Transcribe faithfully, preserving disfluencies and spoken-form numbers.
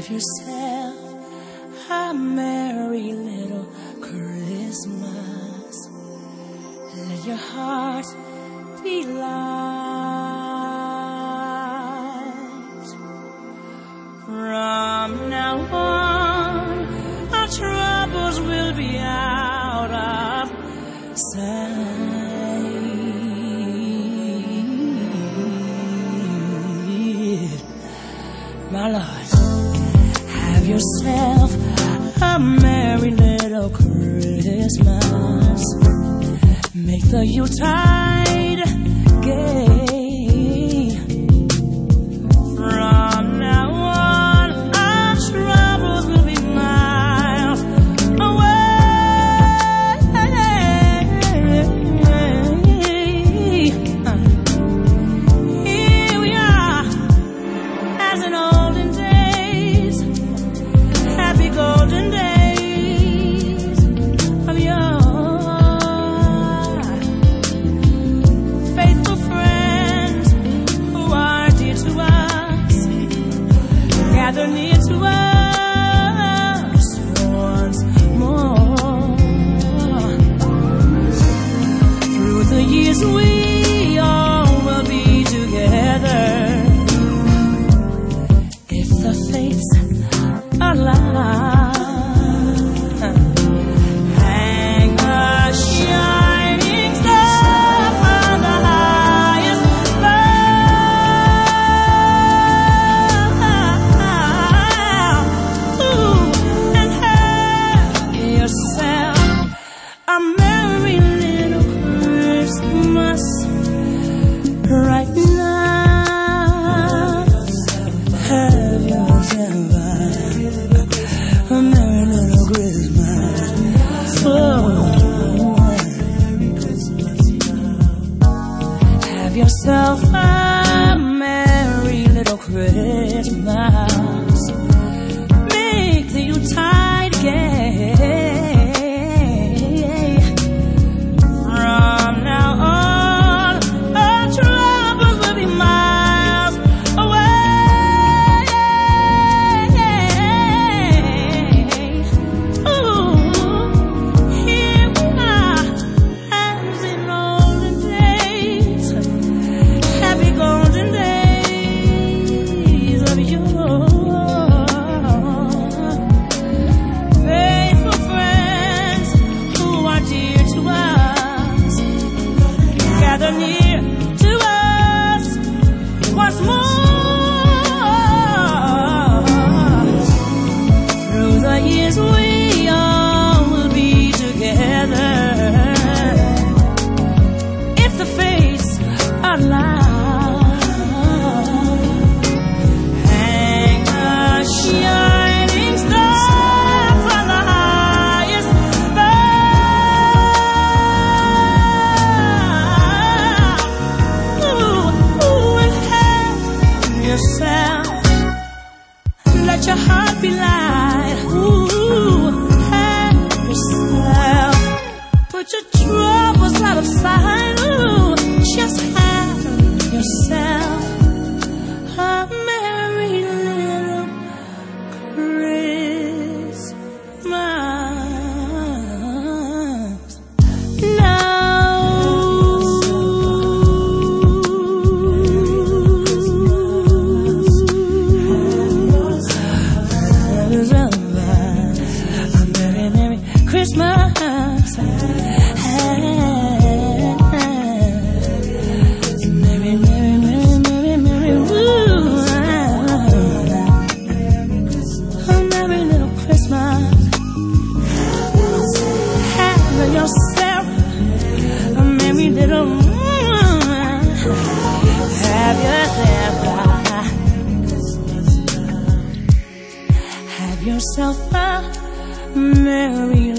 Have yourself a merry little Christmas. Let your heart be light. From now on, our troubles will be out of sight. My Lord, have yourself a merry little Christmas. Make the Yuletide gay. From now on, our troubles will be miles away. Here we are, as in olden days, happy golden days of yore. Faithful friends who are dear to us, gather near to us once more. Through the years we all will be together, if the fates allow. Hang a shining star from the highest bough. Ooh, and have yourself a merry little Christmas right now. Have yourself a merry little Christmas. Oh. Have yourself a merry little Christmas. Make the Yuletide gay. From now on, our troubles will be miles away. Ooh, here we are, as in olden days, happy golden days of yore. Faithful friends who are dear to us, gather near to us once more. Through the years we all will be together, if the fates allow. Hang a shining star from the highest bough. Ooh, ooh, and have yourself, let your heart be light. Ooh, have yourself, put your troubles out of sight. Ooh, just have yourself a merry little Christmas. Now, a merry, merry Christmas. Merry, merry, merry, merry, merry, ooh. A merry little Christmas. Have yourself a merry little, have yourself, have yourself a merry